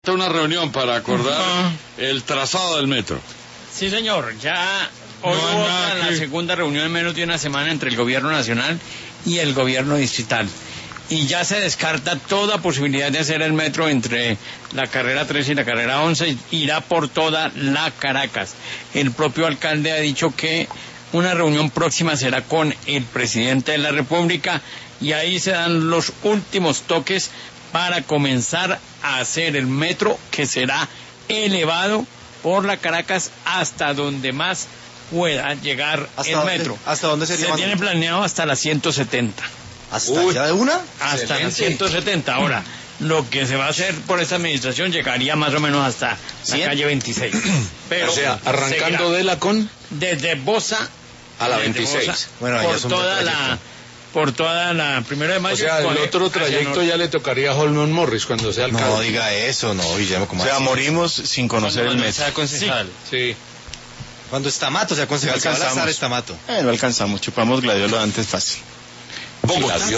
cita una reunión para acordar el trazado del metro. Sí, señor, ya hoy hubo la segunda reunión en menos de una semana entre el gobierno nacional y el gobierno distrital. Y ya se descarta toda posibilidad de hacer el metro entre la carrera 13 y la carrera 11, irá por toda la Caracas. El propio alcalde ha dicho que una reunión próxima será con el presidente de la República y ahí se dan los últimos toques para comenzar a hacer el metro, que será elevado por la Caracas hasta donde más pueda llegar el metro. ¿Hasta dónde sería? Se tiene planeado hasta la 170. ¿Hasta allá de una? Hasta la 170. Ahora, lo que se va a hacer por esta administración llegaría más o menos hasta la calle 26. Pero o sea, arrancando de la con... desde Bosa a la 26. Bosa, bueno, por toda la 1 de mayo. O sea, el otro trayecto ya le tocaría a Holman Morris cuando sea alcalde. No diga eso, no, Guillermo. O sea, morimos sin conocer el metro. Sea concejal. Sí. Cuando Estamato sea concejal, se va a lanzar Estamato. No alcanzamos, chupamos gladiolo antes fácil. Bogotá.